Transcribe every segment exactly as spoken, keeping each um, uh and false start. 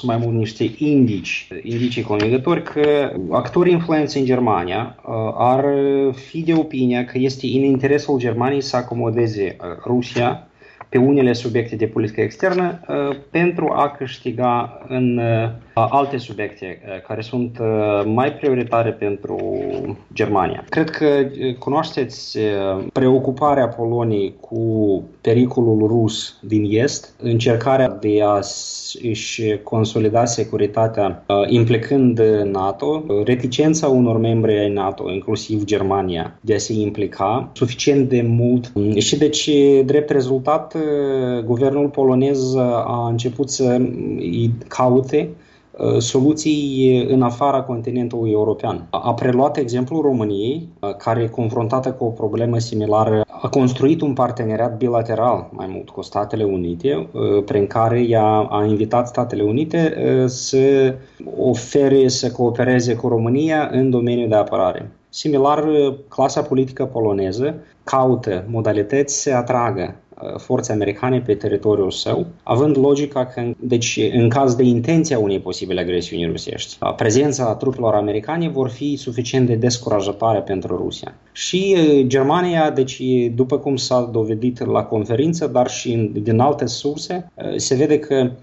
sunt mai mult niște indici, indicii convingători că actorii influenți în Germania ar fi de opinia că este în interesul Germaniei să acomodeze Rusia pe unele subiecte de politică externă pentru a câștiga în alte subiecte care sunt mai prioritare pentru Germania. Cred că cunoașteți preocuparea Poloniei cu pericolul rus din Est, încercarea de a își consolida securitatea implicând NATO, reticența unor membri ai NATO, inclusiv Germania, de a se implica suficient de mult și deci, drept rezultat, guvernul polonez a început să caute soluții în afara continentului european. A preluat exemplul României, care, confruntată cu o problemă similară, a construit un parteneriat bilateral mai mult cu Statele Unite, prin care ea a invitat Statele Unite să ofere, să coopereze cu România în domeniul de apărare. Similar, clasa politică poloneză caută modalități să atragă forțe americane pe teritoriul său, având logica că, deci, în caz de intenția unei posibile agresiuni rusești, prezența trupelor americane vor fi suficient de descurajatoare pentru Rusia. Și Germania, deci, după cum s-a dovedit la conferință, dar și din alte surse, se vede că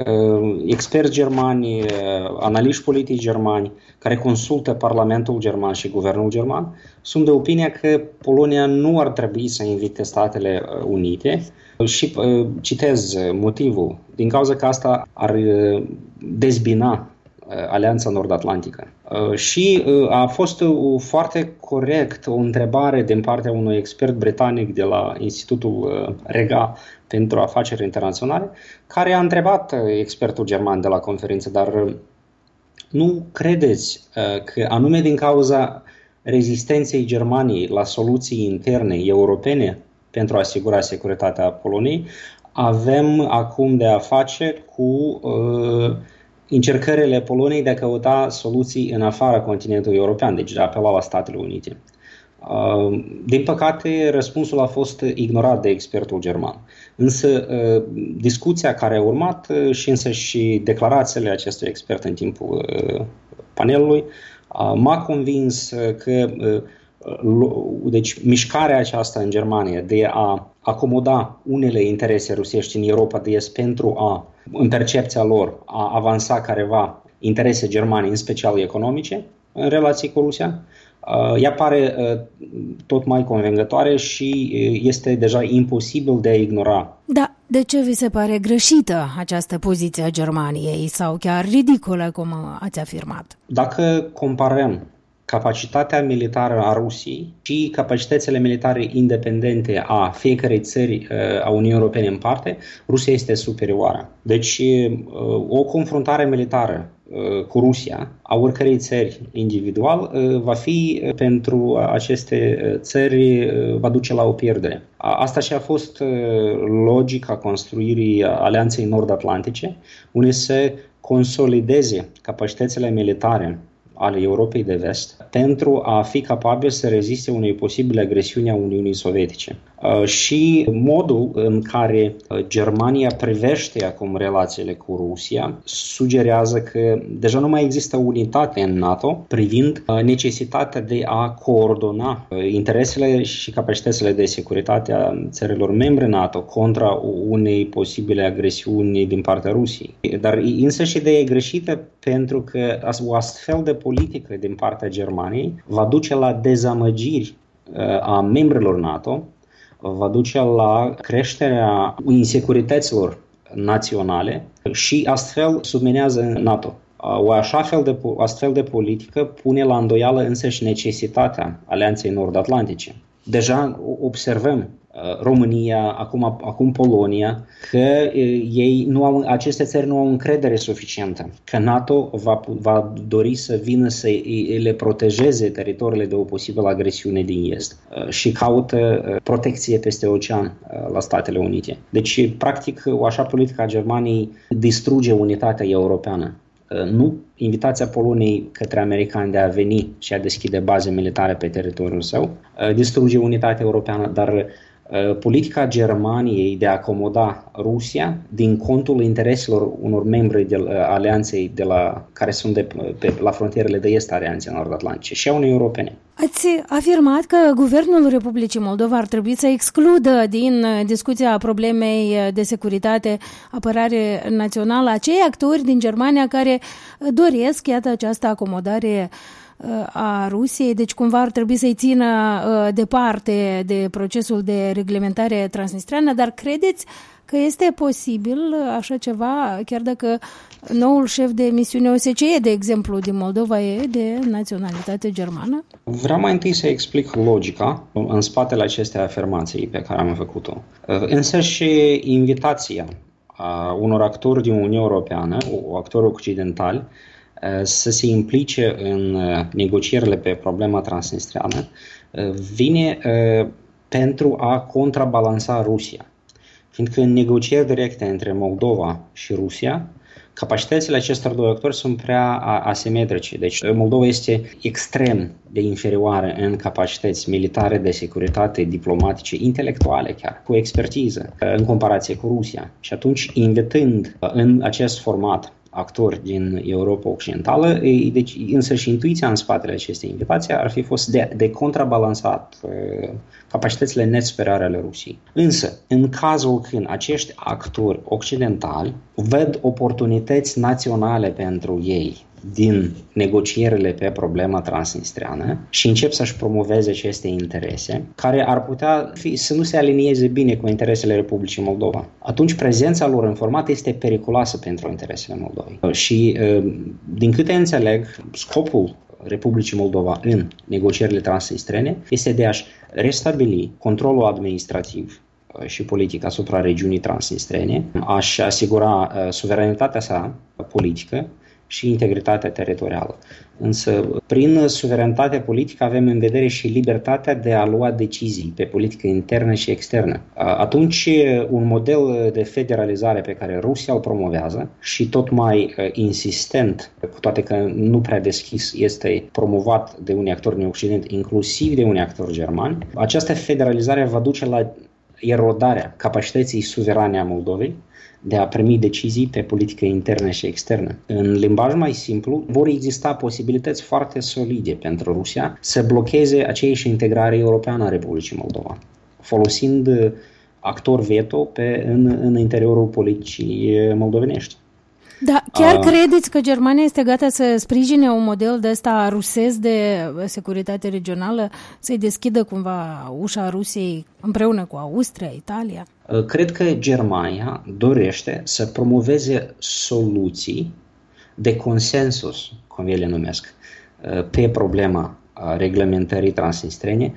experți germani, analiști politici germani care consultă Parlamentul german și guvernul german sunt de opinia că Polonia nu ar trebui să invite Statele Unite și citez motivul, din cauza că asta ar dezbina Alianța Nord-Atlantică. Și a fost foarte corect o întrebare din partea unui expert britanic de la Institutul Regal pentru Afaceri Internaționale, care a întrebat expertul german de la conferință, dar nu credeți că anume din cauza rezistenței Germaniei la soluții interne europene pentru a asigura securitatea Poloniei, avem acum de a face cu uh, încercările Poloniei de a căuta soluții în afara continentului european, deci de a apela la Statele Unite. Uh, din păcate, răspunsul a fost ignorat de expertul german. Însă, uh, discuția care a urmat uh, și însă și declarațiile acestui expert în timpul uh, panelului uh, m-a convins că uh, deci mișcarea aceasta în Germania de a acomoda unele interese rusești în Europa de Est pentru a, în percepția lor, a avansa careva interese germane, în special economice, în relații cu Rusia, ea pare tot mai convingătoare și este deja imposibil de a ignora. Da, de ce vi se pare greșită această poziție a Germaniei sau chiar ridicolă, cum ați afirmat? Dacă comparăm capacitatea militară a Rusiei și capacitățile militare independente a fiecărei țări a Uniunii Europene în parte, Rusia este superioară. Deci o confruntare militară cu Rusia a oricărei țări individual va fi pentru aceste țări, va duce la o pierdere. Asta și a fost logica construirii Alianței Nord-Atlantice, unde se consolideze capacitățile militare ale Europei de Vest pentru a fi capabil să reziste unei posibile agresiuni a Uniunii Sovietice. Și modul în care Germania privește acum relațiile cu Rusia sugerează că deja nu mai există unitate în NATO privind necesitatea de a coordona interesele și capacitățile de securitate a țărilor membre NATO contra unei posibile agresiuni din partea Rusiei. Dar însă și ideea e greșită pentru că o astfel de politică din partea Germaniei va duce la dezamăgiri a membrilor NATO, va duce la creșterea insecurităților naționale și astfel subminează NATO. O așa fel de, astfel de politică pune la îndoială însăși necesitatea Alianței Nord-Atlantice. Deja observăm România, acum, acum Polonia, că ei nu au, aceste țări nu au încredere suficientă, că NATO va, va dori să vină să le protejeze teritoriile de o posibilă agresiune din Est și caută protecție peste ocean la Statele Unite. Deci, practic, o așa politică a Germaniei distruge unitatea europeană. Nu invitația Poloniei către americani de a veni și a deschide baze militare pe teritoriul său distruge unitatea europeană, dar politica Germaniei de a acomoda Rusia din contul intereselor unor membri de alianței de la, care sunt de, pe, la frontierele de est a alianței nord-atlantice și a Uniunii Europene. Ați afirmat că Guvernul Republicii Moldova ar trebui să excludă din discuția problemei de securitate, apărare națională, acei actori din Germania care doresc, iată, această acomodare a Rusiei, deci cumva ar trebui să-i țină departe de procesul de reglementare transnistreană, dar credeți că este posibil așa ceva, chiar dacă noul șef de misiune O S C E, de exemplu, din Moldova e de naționalitate germană? Vreau mai întâi să explic logica în spatele acestei afirmații pe care am făcut-o. Însă și invitația a unor actori din Uniunea Europeană, actori occidentali, să se implice în negocierile pe problema transnistreană, vine pentru a contrabalansa Rusia. Fiindcă în negocieri directe între Moldova și Rusia, capacitățile acestor doi actori sunt prea asimetrice. Deci Moldova este extrem de inferioară în capacități militare, de securitate, diplomatice, intelectuale chiar, cu expertiză, în comparație cu Rusia. Și atunci, invitând în acest format actori din Europa Occidentală, deci însă și intuiția în spatele acestei invitații ar fi fost de, de contrabalansat uh, capacitățile net superioare ale Rusiei. Însă, în cazul când acești actori occidentali văd oportunități naționale pentru ei din negocierile pe problema transnistreană și încep să-și promoveze aceste interese, care ar putea fi, să nu se alinieze bine cu interesele Republicii Moldova. Atunci prezența lor în format este periculoasă pentru interesele Moldovei. Și, din câte înțeleg, scopul Republicii Moldova în negocierile transnistrene este de a-și restabili controlul administrativ și politic asupra regiunii transnistrene, a-și asigura suveranitatea sa politică și integritatea teritorială. Însă, prin suveranitate politică avem în vedere și libertatea de a lua decizii pe politică internă și externă. Atunci, un model de federalizare pe care Rusia îl promovează și tot mai insistent, cu toate că nu prea deschis, este promovat de unii actori din Occident, inclusiv de unii actori germani, această federalizare va duce la erodarea capacității suverane a Moldovei de a primi decizii pe politică internă și externă. În limbaj mai simplu, vor exista posibilități foarte solide pentru Rusia să blocheze aceeași integrare europeană a Republicii Moldova, folosind actor veto pe, în, în interiorul politicii moldovenești. Da, chiar uh, credeți că Germania este gata să sprijine un model de ăsta rusesc de securitate regională, să-i deschidă cumva ușa Rusiei împreună cu Austria, Italia? Cred că Germania dorește să promoveze soluții de consensus, cum ele numesc, pe problema reglementării transnistrene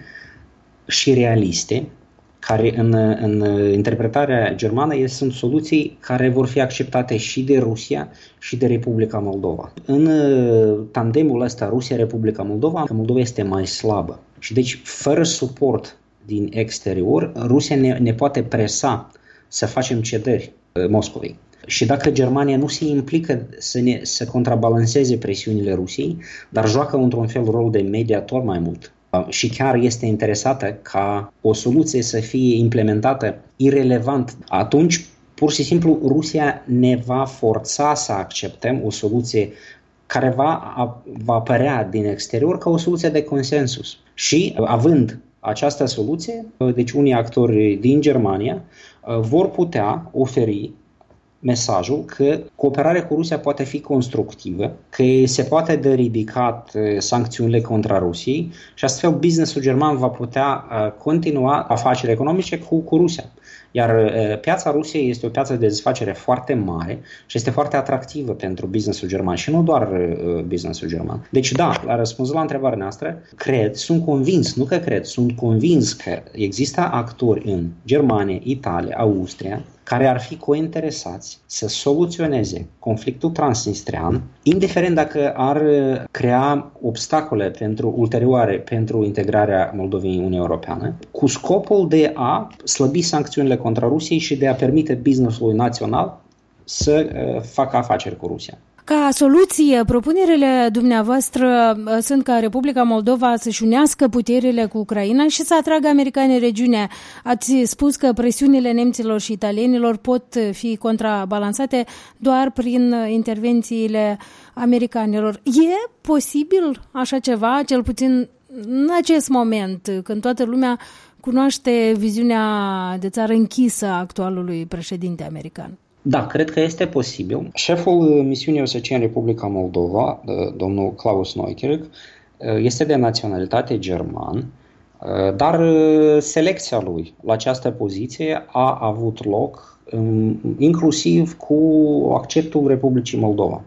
și realiste, care în, în interpretarea germană sunt soluții care vor fi acceptate și de Rusia și de Republica Moldova. În tandemul ăsta Rusia-Republica Moldova, Moldova este mai slabă și deci fără suport din exterior, Rusia ne, ne poate presa să facem cedări Moscovei. Și dacă Germania nu se implică să, ne, să contrabalanceze presiunile Rusiei, dar joacă într-un fel rol de mediator mai mult, și chiar este interesată ca o soluție să fie implementată irelevant, atunci pur și simplu Rusia ne va forța să acceptăm o soluție care va, va apărea din exterior ca o soluție de consensus. Și având această soluție, deci unii actori din Germania vor putea oferi mesajul că cooperarea cu Rusia poate fi constructivă, că se poate de ridicat sancțiunile contra Rusiei și astfel businessul german va putea continua afaceri economice cu, cu Rusia. Iar piața Rusiei este o piață de desfacere foarte mare și este foarte atractivă pentru businessul german și nu doar businessul german. Deci da, la răspunsul la întrebarea noastră, cred, sunt convins, nu că cred, sunt convins că există actori în Germania, Italia, Austria, care ar fi cointeresați să soluționeze conflictul transnistrean, indiferent dacă ar crea obstacole pentru ulterioare pentru integrarea Moldovei în Uniunea Europeană, cu scopul de a slăbi sancțiunile contra Rusiei și de a permite business-ului național să uh, facă afaceri cu Rusia. Ca soluție, propunerile dumneavoastră sunt ca Republica Moldova să-și unească puterile cu Ucraina și să atragă americanii în regiune. Ați spus că presiunile nemților și italienilor pot fi contrabalansate doar prin intervențiile americanilor. E posibil așa ceva, cel puțin în acest moment, când toată lumea cunoaște viziunea de țară închisă a actualului președinte american? Da, cred că este posibil. Șeful misiunii O S C în Republica Moldova, domnul Klaus Neukirch, este de naționalitate german, dar selecția lui la această poziție a avut loc inclusiv cu acceptul Republicii Moldova.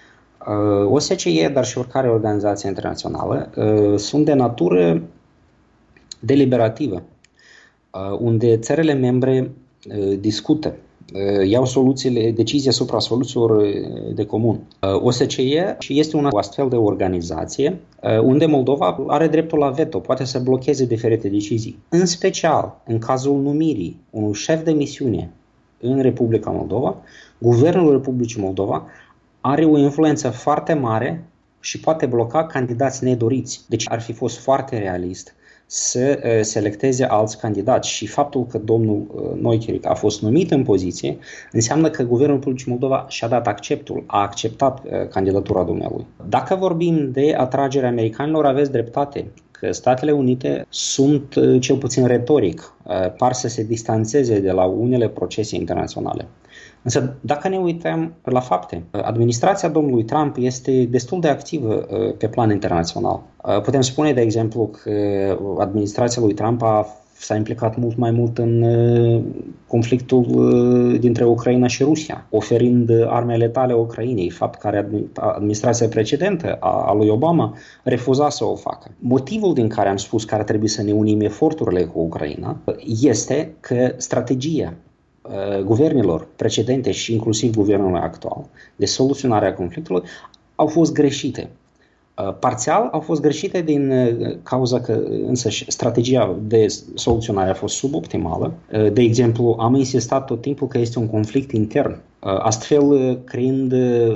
O S C E, dar și oricare organizație internațională, sunt de natură deliberativă, unde țările membre discută, iau soluțiile, decizii asupra soluțiilor de comun. O S C E este una astfel de organizație unde Moldova are dreptul la veto, poate să blocheze diferite decizii. În special, în cazul numirii unui șef de misiune în Republica Moldova, Guvernul Republicii Moldova are o influență foarte mare și poate bloca candidați nedoriți. Deci ar fi fost foarte realist să selecteze alți candidați și faptul că domnul Neukirch a fost numit în poziție înseamnă că Guvernul Republicii Moldova și-a dat acceptul, a acceptat candidatura dumnealui. Dacă vorbim de atragerea americanilor, aveți dreptate că Statele Unite sunt, cel puțin retoric, par să se distanțeze de la unele procese internaționale. Însă, dacă ne uităm la fapte, administrația domnului Trump este destul de activă pe plan internațional. Putem spune, de exemplu, că administrația lui Trump a, s-a implicat mult mai mult în conflictul dintre Ucraina și Rusia, oferind arme letale Ucrainei, fapt care administrația precedentă a lui Obama refuza să o facă. Motivul din care am spus că ar trebui să ne unim eforturile cu Ucraina este că strategia guvernelor precedente și inclusiv guvernul actual de soluționare a conflictului au fost greșite. Parțial au fost greșite din cauza că însăși strategia de soluționare a fost suboptimală. De exemplu, am insistat tot timpul că este un conflict intern, astfel creând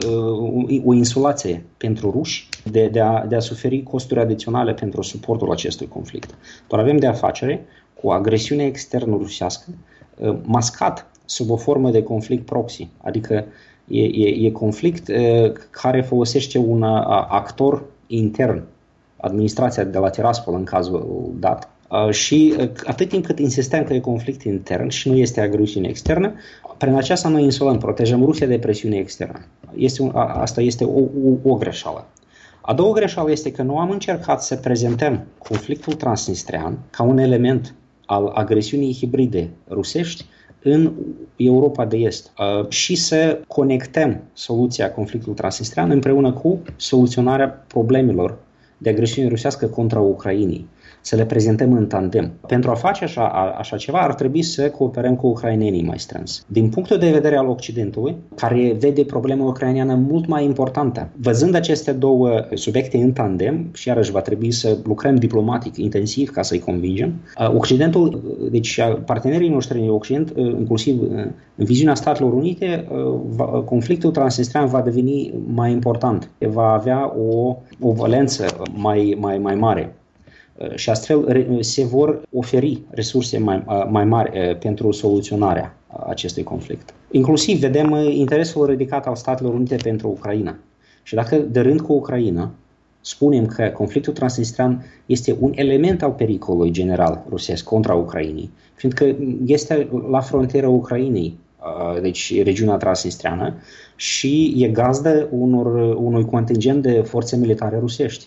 o insulație pentru ruși de, de, a, de a suferi costuri adiționale pentru suportul acestui conflict. Doar avem de a face cu agresiune externă rusească mascat sub o formă de conflict proxy, adică e, e, e conflict e, care folosește un actor intern, administrația de la Tiraspol în cazul dat, și atât timp cât insistăm că e conflict intern și nu este agresiune externă, prin aceasta noi insulăm, protejăm Rusia de presiune externă. Este un, a, asta este o, o, o greșeală. A doua greșeală este că nu am încercat să prezentăm conflictul transnistrian ca un element al agresiunii hibride rusești în Europa de Est și să conectăm soluția conflictului transnistrian împreună cu soluționarea problemelor de agresiune rusească contra Ucrainei. Să le prezentăm în tandem. Pentru a face așa, așa ceva, ar trebui să cooperăm cu ucrainenii mai strâns. Din punctul de vedere al Occidentului, care vede problema ucraineană mult mai importantă, văzând aceste două subiecte în tandem, și iarăși va trebui să lucrăm diplomatic intensiv ca să-i convingem, Occidentul, deci partenerii noștri în Occident, inclusiv în viziunea Statelor Unite, conflictul transnistrian va deveni mai important, va avea o, o valență mai, mai, mai mare. Și astfel se vor oferi resurse mai, mai mari pentru soluționarea acestui conflict. Inclusiv vedem interesul ridicat al Statelor Unite pentru Ucraina. Și dacă de rând cu Ucraina spunem că conflictul transnistrian este un element al pericolului general rusesc contra Ucrainei, fiindcă este la frontiera Ucrainei, deci regiunea transnistriană, și e gazdă unor, unui contingent de forțe militare rusești.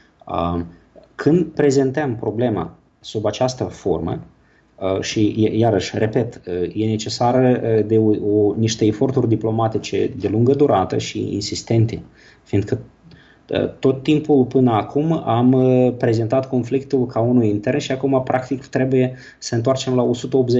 Când prezentăm problema sub această formă, și iarăși, repet, e necesară de o, o, niște eforturi diplomatice de lungă durată și insistente, fiindcă tot timpul până acum am prezentat conflictul ca unul intern și acum practic trebuie să întoarcem la o sută optzeci